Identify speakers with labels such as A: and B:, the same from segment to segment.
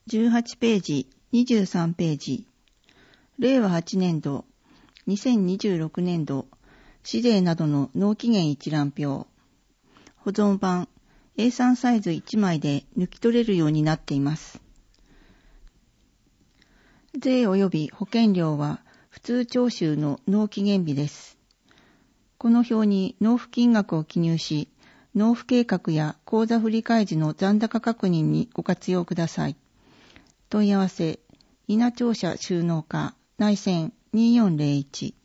A: 18ページ、23ページ。令和8年度、2026年度、紙税などの納期限一覧表。保存版、A3 サイズ1枚で抜き取れるようになっています。税及び保険料は普通徴収の納期限日です。この表に納付金額を記入し、納付計画や口座振替時の残高確認にご活用ください。問い合わせ、稲庁舎収納課内線2401。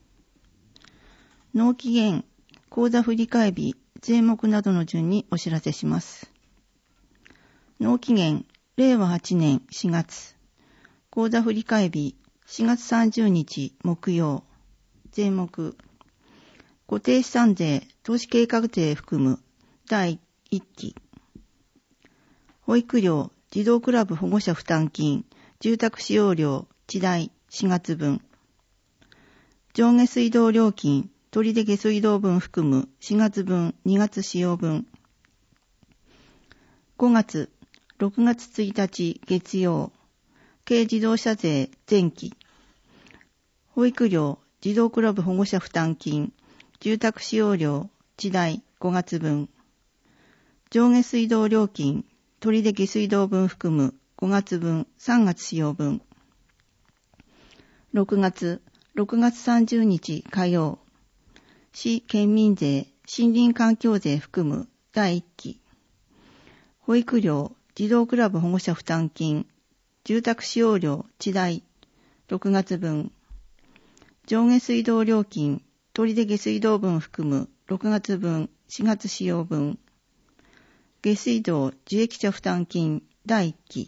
A: 納期限、口座振替日、税目などの順にお知らせします。納期限、令和8年4月。口座振替日、4月30日木曜。税目、固定資産税、投資計画税含む第1期。保育料、児童クラブ保護者負担金、住宅使用料、地代4月分。上下水道料金、取出下水道分含む4月分、2月使用分。5月、6月1日月曜、軽自動車税前期。保育料、児童クラブ保護者負担金、住宅使用料、地代5月分。上下水道料金、取出下水道分含む5月分、3月使用分。6月30日火曜。市県民税、森林環境税含む第1期。保育料、児童クラブ保護者負担金、住宅使用料、地代6月分。上下水道料金、取出下水道分含む6月分、4月使用分。下水道受益者負担金第1期。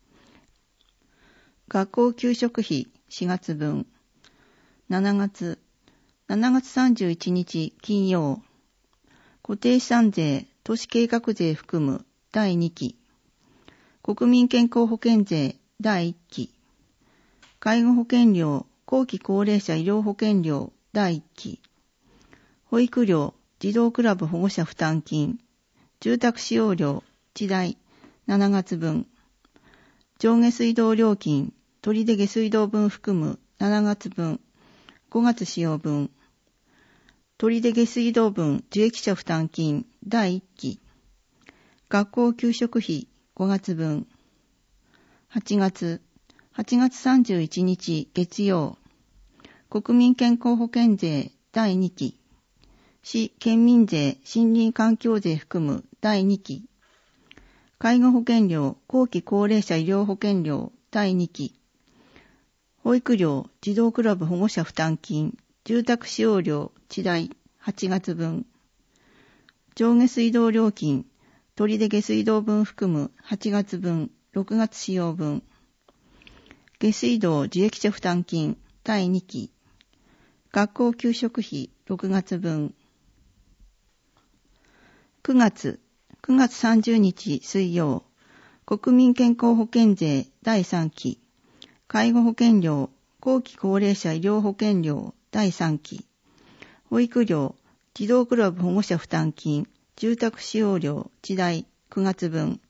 A: 学校給食費4月分。7月31日金曜。固定資産税、都市計画税含む第2期。国民健康保険税第1期。介護保険料、後期高齢者医療保険料第1期。保育料、児童クラブ保護者負担金、住宅使用料、地代7月分。上下水道料金、取出下水道分含む7月分、5月使用分。取出下水道分受益者負担金第1期。学校給食費5月分。8月31日月曜。国民健康保険税第2期。市県民税森林環境税含む第2期。介護保険料後期高齢者医療保険料第2期。保育料児童クラブ保護者負担金住宅使用料地代8月分。上下水道料金取出下水道分含む8月分6月使用分。下水道受益者負担金第2期。学校給食費6月分。9月30日水曜。国民健康保険税第3期。介護保険料後期高齢者医療保険料第3期。保育料児童クラブ保護者負担金住宅使用料地代9月分。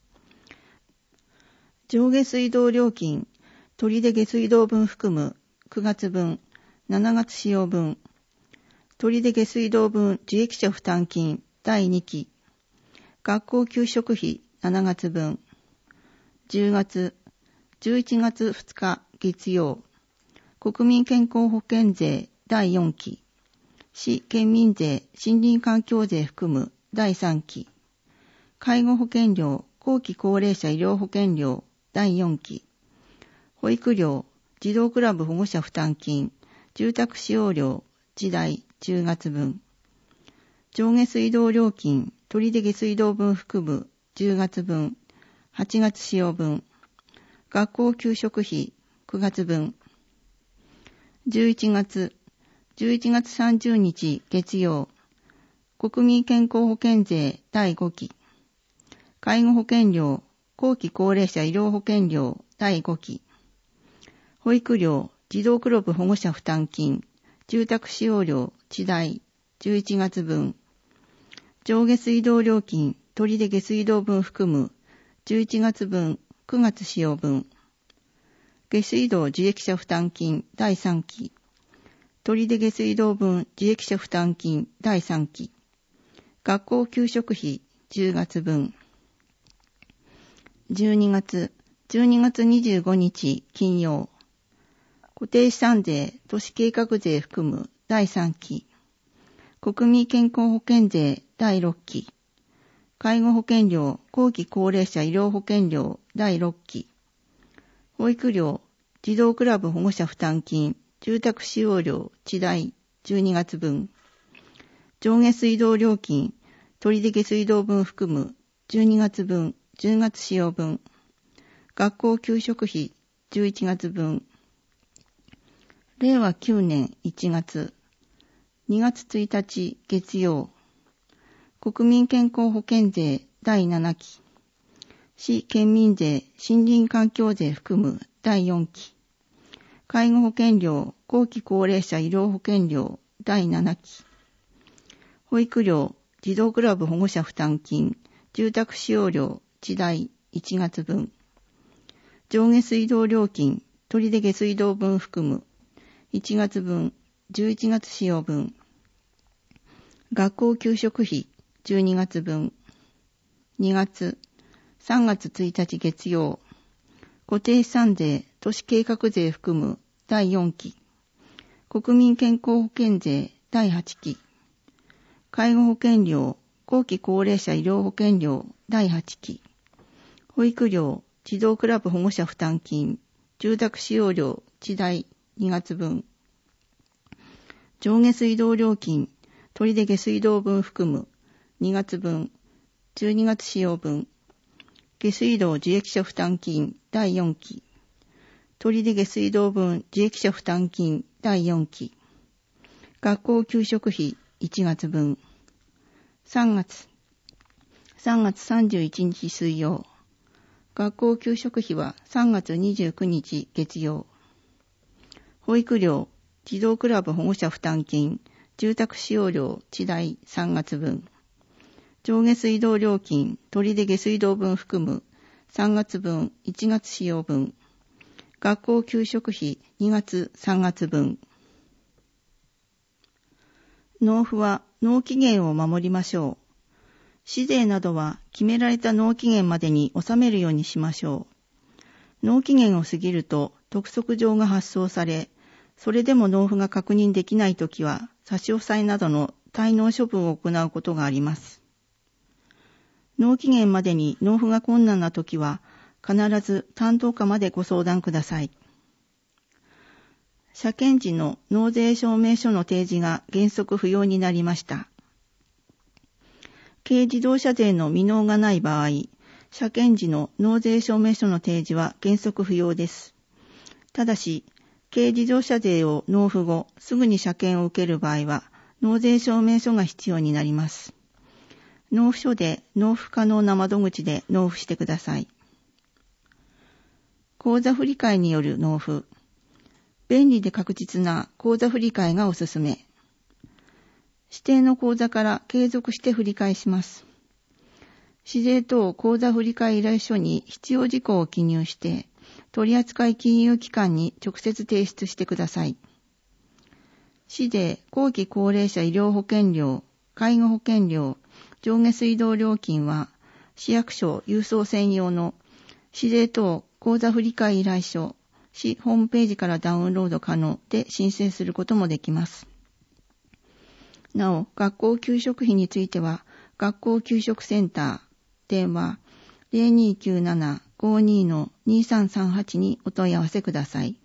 A: 上下水道料金取出下水道分含む9月分7月使用分。取出下水道分受益者負担金第2期。学校給食費7月分。10月11月2日月曜。国民健康保険税第4期。市県民税森林環境税含む第3期。介護保険料後期高齢者医療保険料第4期。保育料児童クラブ保護者負担金住宅使用料地代10月分。上下水道料金取出下水道分含む10月分8月使用分。学校給食費9月分。11月30日月曜。国民健康保険税第5期。介護保険料後期高齢者医療保険料第5期。保育料児童クラブ保護者負担金住宅使用料地代11月分。上下水道料金取出下水道分含む11月分 9月使用分。下水道受益者負担金第3期。取手下水道分受益者負担金第3期。学校給食費10月分。12月25日金曜。固定資産税都市計画税含む第3期。国民健康保険税第6期。介護保険料後期高齢者医療保険料第6期。保育料児童クラブ保護者負担金住宅使用料地代12月分。上下水道料金取手下水道分含む12月分10月使用分。学校給食費11月分。令和9年1月2月1日月曜。国民健康保険税第7期。市県民税森林環境税含む第4期。介護保険料後期高齢者医療保険料第7期。保育料児童クラブ保護者負担金住宅使用料地代1月分。上下水道料金取手下水道分含む1月分11月使用分。学校給食費12月分。2月3月1日月曜。固定資産税都市計画税含む第4期。国民健康保険税第8期。介護保険料後期高齢者医療保険料第8期。保育料児童クラブ保護者負担金住宅使用料地代2月分。上下水道料金取手下水道分含む2月分12月使用分。下水道受益者負担金第4期。取手下水道分受益者負担金第4期。学校給食費1月分。3月31日水曜。学校給食費は3月29日月曜。保育料児童クラブ保護者負担金住宅使用料地代3月分。上下水道料金取手下水道分含む3月分1月使用分。学校給食費2月3月分。納付は納期限を守りましょう。市税などは決められた納期限までに納めるようにしましょう。納期限を過ぎると督促状が発送され、それでも納付が確認できないときは差し押さえなどの滞納処分を行うことがあります。納期限までに納付が困難なときは必ず担当課までご相談ください。車検時の納税証明書の提示が原則不要になりました。軽自動車税の未納がない場合、車検時の納税証明書の提示は原則不要です。ただし、軽自動車税を納付後、すぐに車検を受ける場合は、納税証明書が必要になります。納付書で納付可能な窓口で納付してください。口座振替による納付。便利で確実な口座振替がおすすめ。指定の口座から継続して振り替えします。市税等口座振替依頼書に必要事項を記入して、取扱金融機関に直接提出してください。市税後期高齢者医療保険料、介護保険料、上下水道料金は、市役所郵送専用の市税等口座振替依頼書、市ホームページからダウンロード可能で申請することもできます。なお、学校給食費については、学校給食センター、電話 0297-52-2338 にお問い合わせください。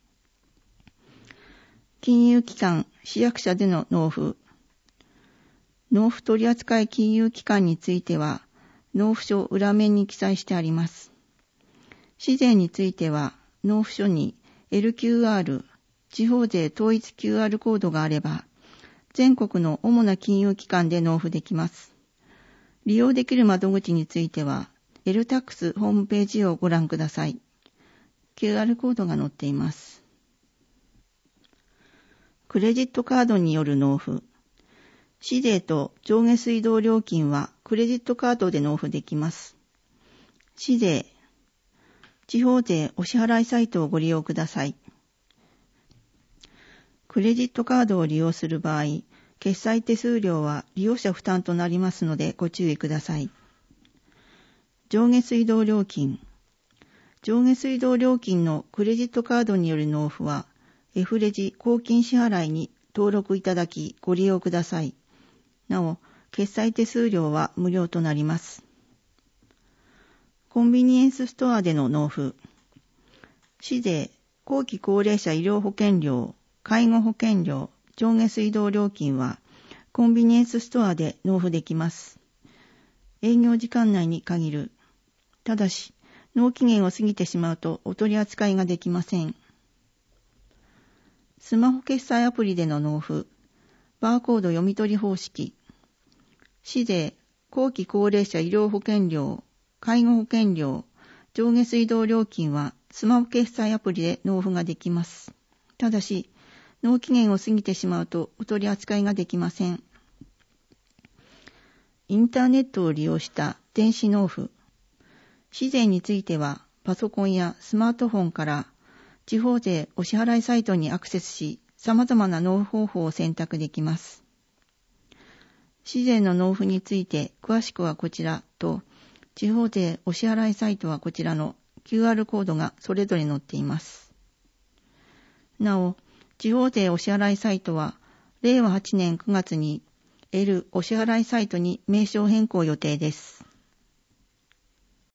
A: 金融機関、市役所での納付。納付取扱金融機関については、納付書裏面に記載してあります。市税については、納付書に LQR、地方税統一 QR コードがあれば、全国の主な金融機関で納付できます。利用できる窓口については、LTAX ホームページをご覧ください。QR コードが載っています。クレジットカードによる納付。市税と上下水道料金はクレジットカードで納付できます。市税、 地方税お支払いサイトをご利用ください。クレジットカードを利用する場合、決済手数料は利用者負担となりますのでご注意ください。上下水道料金。上下水道料金のクレジットカードによる納付は、F レジ公金支払いに登録いただきご利用ください。なお、決済手数料は無料となります。コンビニエンスストアでの納付。市税、後期高齢者医療保険料、介護保険料、上下水道料金は、コンビニエンスストアで納付できます。営業時間内に限る。ただし、納期限を過ぎてしまうとお取り扱いができません。スマホ決済アプリでの納付、バーコード読み取り方式、市税、後期高齢者医療保険料、介護保険料、上下水道料金はスマホ決済アプリで納付ができます。ただし、納期限を過ぎてしまうとお取り扱いができません。インターネットを利用した電子納付。市税については、パソコンやスマートフォンから地方税お支払いサイトにアクセスし、様々な納付方法を選択できます。市税の納付について詳しくはこちらと、地方税お支払いサイトはこちらの QR コードがそれぞれ載っています。なお、地方税お支払いサイトは、令和8年9月に L お支払いサイトに名称変更予定です。